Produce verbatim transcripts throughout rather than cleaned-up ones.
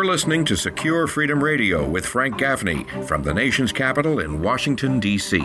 You're listening to Secure Freedom Radio with Frank Gaffney from the nation's capital in Washington, D C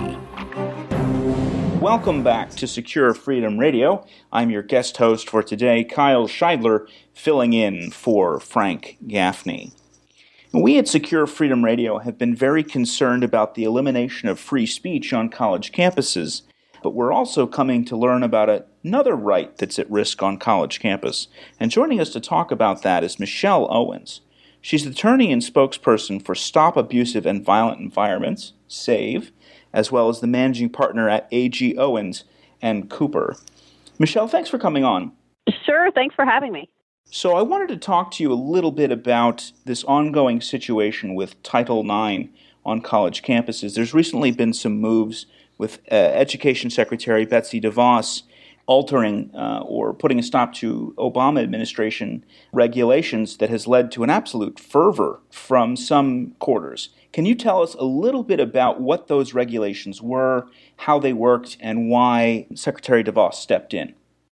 Welcome back to Secure Freedom Radio. I'm your guest host for today, Kyle Scheidler, filling in for Frank Gaffney. We at Secure Freedom Radio have been very concerned about the elimination of free speech on college campuses, but we're also coming to learn about another right that's at risk on college campus. And joining us to talk about that is Michelle Owens. She's the attorney and spokesperson for Stop Abusive and Violent Environments, SAVE, as well as the managing partner at A G Owens and Cooper. Michelle, thanks for coming on. Sure, thanks for having me. So I wanted to talk to you a little bit about this ongoing situation with Title nine on college campuses. There's recently been some moves with uh, Education Secretary Betsy DeVos altering uh, or putting a stop to Obama administration regulations that has led to an absolute fervor from some quarters. Can you tell us a little bit about what those regulations were, how they worked, and why Secretary DeVos stepped in?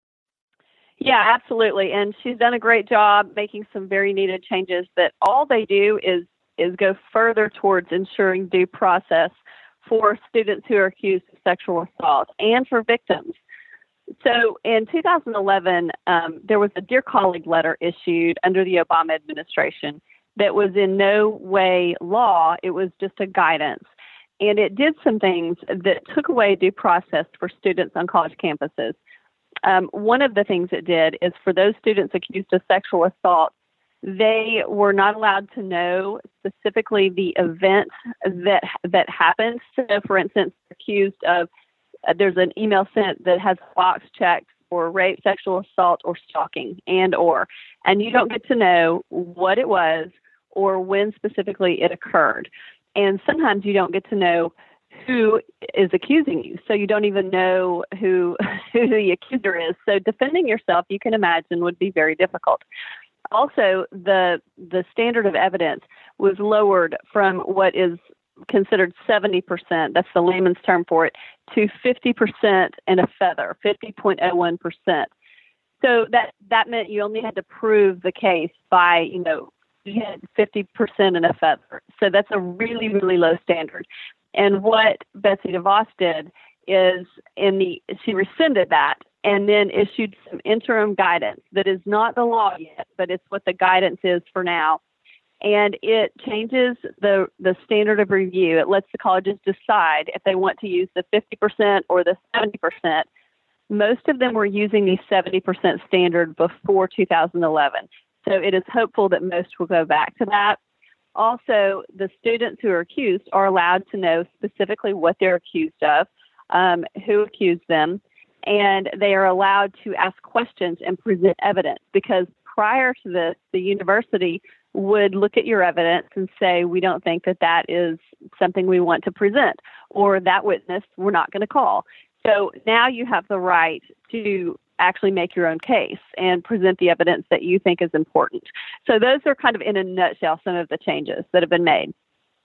Yeah, absolutely. And she's done a great job making some very needed changes that all they do is is go further towards ensuring due process for students who are accused of sexual assault and for victims. So in two thousand eleven, um, there was a Dear Colleague letter issued under the Obama administration that was in no way law. It was just a guidance. And it did some things that took away due process for students on college campuses. Um, one of the things it did is for those students accused of sexual assault, they were not allowed to know specifically the event that that happened. So, for instance, accused of, uh, there's an email sent that has a box checked for rape, sexual assault, or stalking, and or, and you don't get to know what it was or when specifically it occurred. And sometimes you don't get to know who is accusing you, so you don't even know who who the accuser is. So defending yourself, you can imagine, would be very difficult. Also, the the standard of evidence was lowered from what is considered seventy percent, that's the layman's term for it, to fifty percent and a feather, fifty point zero one percent. So that, that meant you only had to prove the case by, you know, you had fifty percent and a feather. So that's a really, really low standard. And what Betsy DeVos did is in the she rescinded that and then issued some interim guidance that is not the law yet, but it's what the guidance is for now. And it changes the, the standard of review. It lets the colleges decide if they want to use the fifty percent or the seventy percent. Most of them were using the seventy percent standard before two thousand eleven. So it is hopeful that most will go back to that. Also, the students who are accused are allowed to know specifically what they're accused of, um, who accused them, and they are allowed to ask questions and present evidence, because prior to this, the university would look at your evidence and say, we don't think that that is something we want to present, or that witness we're not going to call. So now you have the right to actually make your own case and present the evidence that you think is important. So those are kind of, in a nutshell, some of the changes that have been made.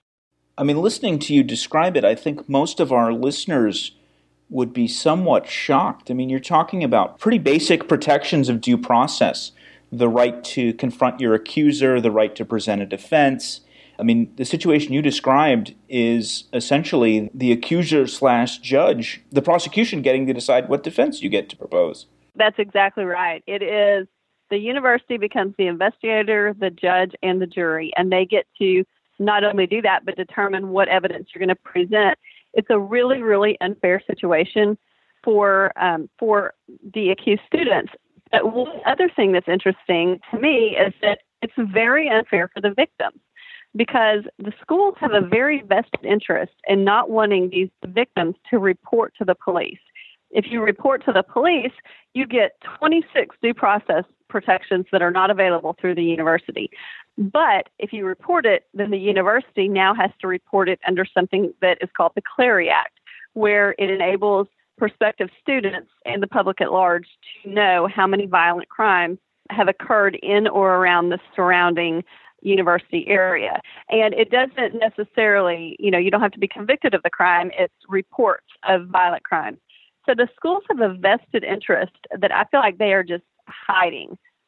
I mean, listening to you describe it, I think most of our listeners would be somewhat shocked. I mean, you're talking about pretty basic protections of due process, the right to confront your accuser, the right to present a defense. I mean, the situation you described is essentially the accuser slash judge, the prosecution getting to decide what defense you get to propose. That's exactly right. It is the university becomes the investigator, the judge, and the jury, and they get to not only do that, but determine what evidence you're going to present. It's a really, really unfair situation for um, for the accused students. But one other thing that's interesting to me is that it's very unfair for the victims, because the schools have a very vested interest in not wanting these victims to report to the police. If you report to the police, you get twenty-six due process protections that are not available through the university. But if you report it, then the university now has to report it under something that is called the Clery Act, where it enables prospective students and the public at large to know how many violent crimes have occurred in or around the surrounding university area. And it doesn't necessarily, you know, you don't have to be convicted of the crime. It's reports of violent crimes. So the schools have a vested interest that I feel like they are just hiding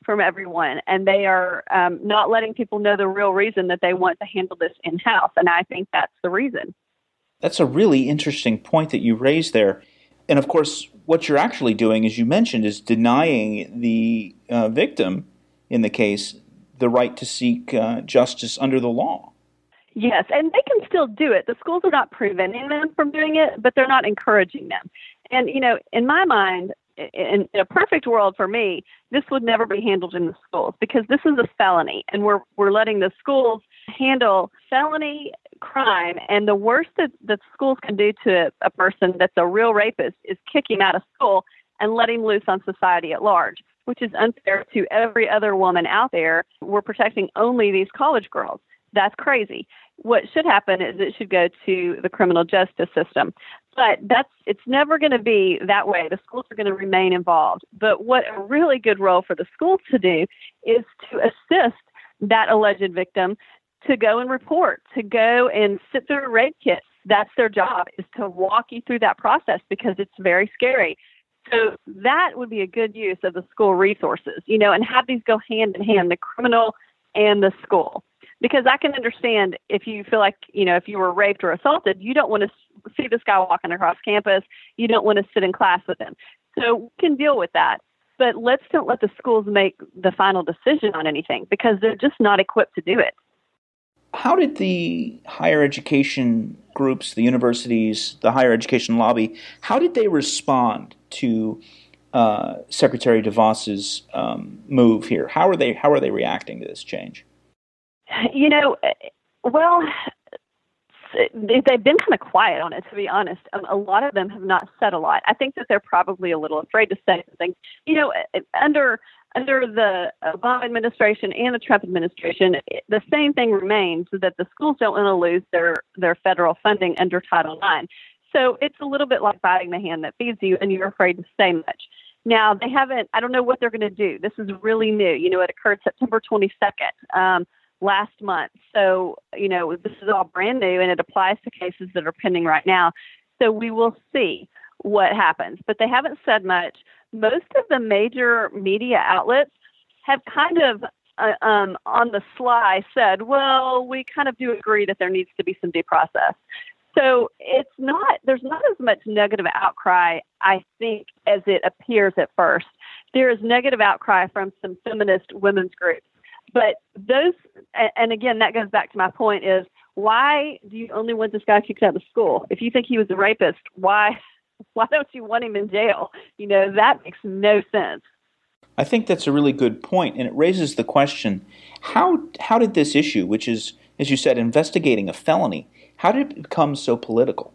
from everyone, and they are um, not letting people know the real reason that they want to handle this in-house. And I think that's the reason. That's a really interesting point that you raised there. And of course, what you're actually doing, as you mentioned, is denying the uh, victim in the case the right to seek uh, justice under the law. Yes, and they can still do it. The schools are not preventing them from doing it, but they're not encouraging them. And, you know, in my mind, in, in a perfect world for me, this would never be handled in the schools because this is a felony, and we're we're letting the schools handle felony crime. And the worst that, that schools can do to a person that's a real rapist is kick him out of school and let him loose on society at large, which is unfair to every other woman out there. We're protecting only these college girls. That's crazy. What should happen is it should go to the criminal justice system. But that's it's never going to be that way. The schools are going to remain involved. But what a really good role for the schools to do is to assist that alleged victim to go and report, to go and sit through a rape kit. That's their job, is to walk you through that process because it's very scary. So that would be a good use of the school resources, you know, and have these go hand in hand, the criminal and the school. Because I can understand if you feel like, you know, if you were raped or assaulted, you don't want to see this guy walking across campus. You don't want to sit in class with him. So we can deal with that. But let's don't let the schools make the final decision on anything because they're just not equipped to do it. How did the higher education groups, the universities, the higher education lobby, how did they respond to uh, Secretary DeVos's um, move here? How are they, how are they reacting to this change? You know, well, they've been kind of quiet on it, to be honest. Um, a lot of them have not said a lot. I think that they're probably a little afraid to say something. You know, under under the Obama administration and the Trump administration, the same thing remains, that the schools don't want to lose their, their federal funding under Title nine. So it's a little bit like biting the hand that feeds you, and you're afraid to say much. Now, they haven't, I don't know what they're going to do. This is really new. You know, it occurred September twenty-second. Um, last month. So, you know, this is all brand new and it applies to cases that are pending right now. So we will see what happens. But they haven't said much. Most of the major media outlets have kind of uh, um, on the sly said, well, we kind of do agree that there needs to be some due process. So it's not, there's not as much negative outcry, I think, as it appears at first. There is negative outcry from some feminist women's groups. But those, and again, that goes back to my point is, why do you only want this guy kicked out of school? If you think he was a rapist, why why don't you want him in jail? You know, that makes no sense. I think that's a really good point, and it raises the question, how how did this issue, which is, as you said, investigating a felony, how did it become so political?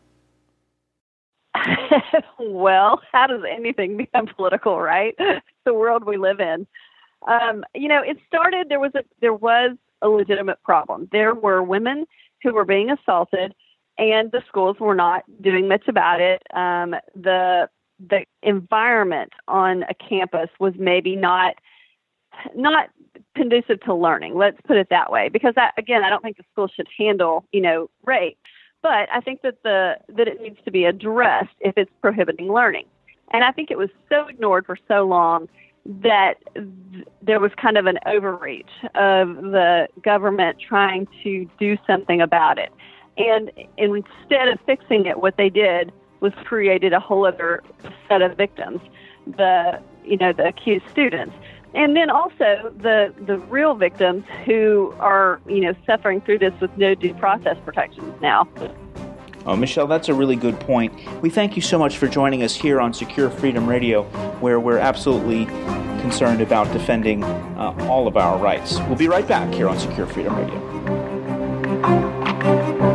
Well, how does anything become political, right? It's the world we live in. Um, you know, it started, there was a, there was a legitimate problem. There were women who were being assaulted and the schools were not doing much about it. Um, the, the environment on a campus was maybe not, not conducive to learning. Let's put it that way. Because I, again, I don't think the school should handle, you know, rape, but I think that the, that it needs to be addressed if it's prohibiting learning. And I think it was so ignored for so long that th- there was kind of an overreach of the government trying to do something about it. And, and instead of fixing it, what they did was created a whole other set of victims, the, you know, the accused students. And then also the, the real victims who are, you know, suffering through this with no due process protections now. Oh, Michelle, that's a really good point. We thank you so much for joining us here on Secure Freedom Radio, where we're absolutely concerned about defending uh, all of our rights. We'll be right back here on Secure Freedom Radio.